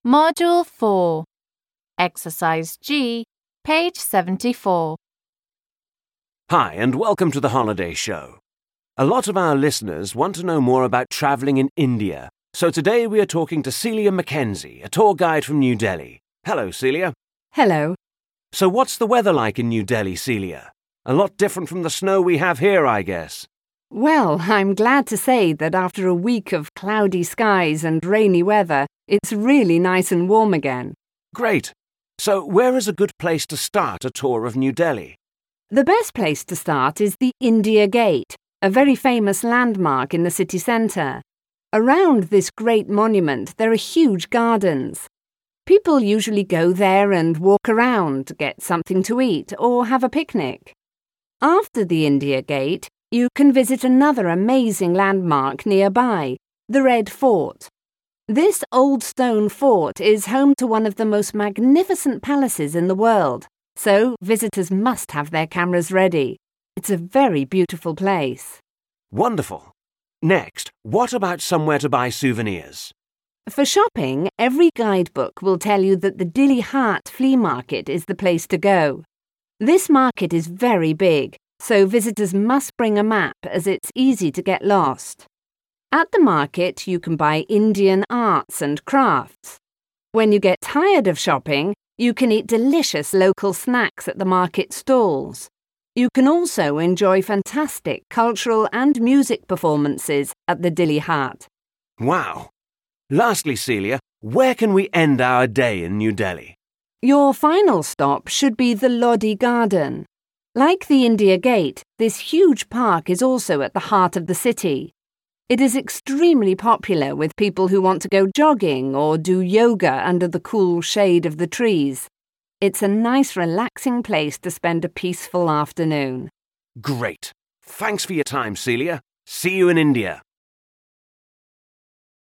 Module 4, Exercise G, page 74. Hi, and welcome to the Holiday Show. A lot of our listeners want to know more about travelling in India, so today we are talking to Celia Mackenzie, a tour guide from New Delhi. Hello, Celia. Hello. So what's the weather like in New Delhi, Celia? A lot different from the snow we have here, I guess. Well, I'm glad to say that after a week of cloudy skies and rainy weather, it's really nice and warm again. Great. So where is a good place to start a tour of New Delhi? The best place to start is the India Gate, a very famous landmark in the city centre. Around this great monument, there are huge gardens. People usually go there and walk around, get something to eat, or have a picnic. After the India Gate, you can visit another amazing landmark nearby, the Red Fort. This old stone fort is home to one of the most magnificent palaces in the world, so visitors must have their cameras ready. It's a very beautiful place. Wonderful. Next, what about somewhere to buy souvenirs? For shopping, every guidebook will tell you that the Dilli Haat flea market is the place to go. This market is very big, so visitors must bring a map as it's easy to get lost. At the market, you can buy Indian arts and crafts. When you get tired of shopping, you can eat delicious local snacks at the market stalls. You can also enjoy fantastic cultural and music performances at the Dilli Haat. Wow. Lastly, Celia, where can we end our day in New Delhi? Your final stop should be the Lodi Garden. Like the India Gate, this huge park is also at the heart of the city. It is extremely popular with people who want to go jogging or do yoga under the cool shade of the trees. It's a nice, relaxing place to spend a peaceful afternoon. Great. Thanks for your time, Celia. See you in India.